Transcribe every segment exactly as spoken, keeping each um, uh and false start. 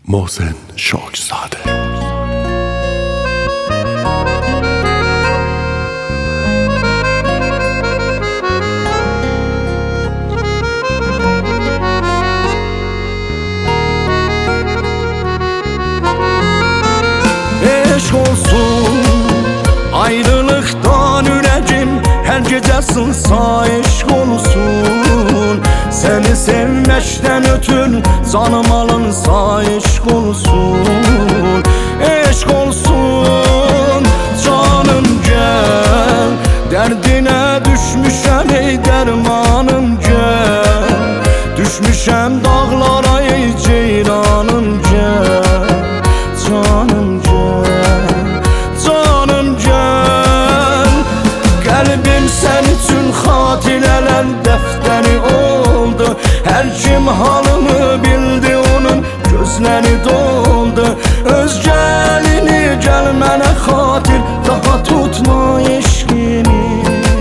Mohsen Şokzade. Eşk olsun ayrılıktan yüreğim, her gece sınsa eşk olsun. Seni sevmekten ötün canım alınsa eşk olsun. Eşk olsun canım gel, derdine düşmüşem ey dermanım gel. Düşmüşem dağlara ey ceylanım gel. Canım gel, canım gel. Kalbim sen için hatireler defteri oldu. Her kim halımı bildi onun gözleri doldu. Öz gelini gelmene hatir, daha tutma eşkini,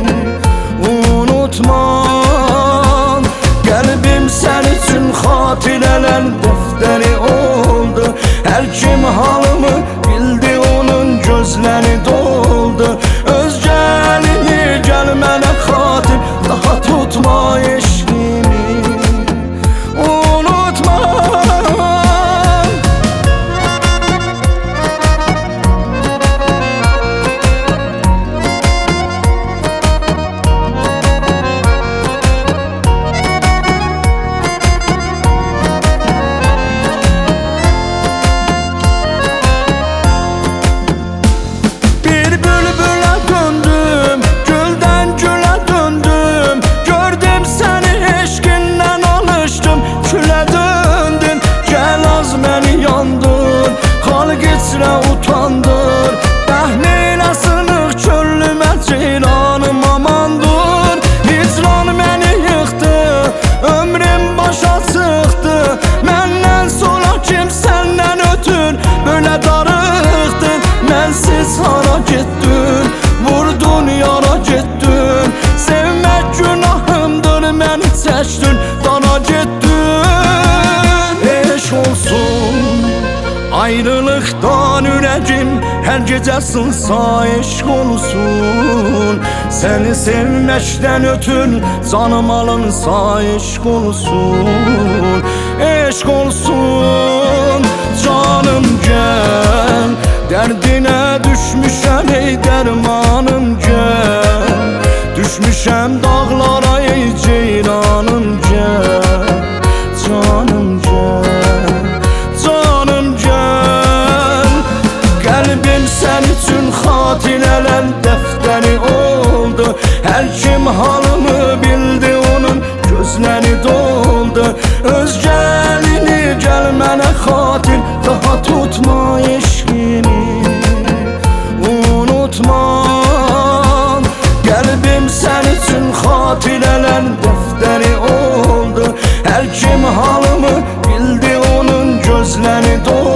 unutma. Kalbim sen için hatireler defteri oldu. Her kim halımı bildi onun gözleri doldu. Öz gelini gelmene hatir, daha tutma eşkini, unutma. Utandır dəhneylə sınıq çöllümə ceylanım amandır. Hicran məni yıxdı, ömrüm başa çıxdı. Məndən sonra kim səndən ötür böyle darıxdın. Mənsiz hara getdin, vurdun yara getdin. Sevmək günahımdır, məni çəkdin, dana getdin. Eşk olsun ayrılıktan yüreğim, her gece sınsa eşk olsun. Seni sevmekten ötün canım alınsa eşk olsun. Eşk olsun canım gel, derdine düşmüşem ey dermanım gel. Düşmüşem dağlara ey ceylanım gel. Canım gel, canım gel. Kalbim sen için hatireler defteri oldu. Her kim halımı bildi onun gözleri doldu. Öz gelini gelmene hatir, daha tutma eşkini, unutma. Kalbim sen için hatireler defteri oldu. Her kim halımı bildi onun gözleri doldu.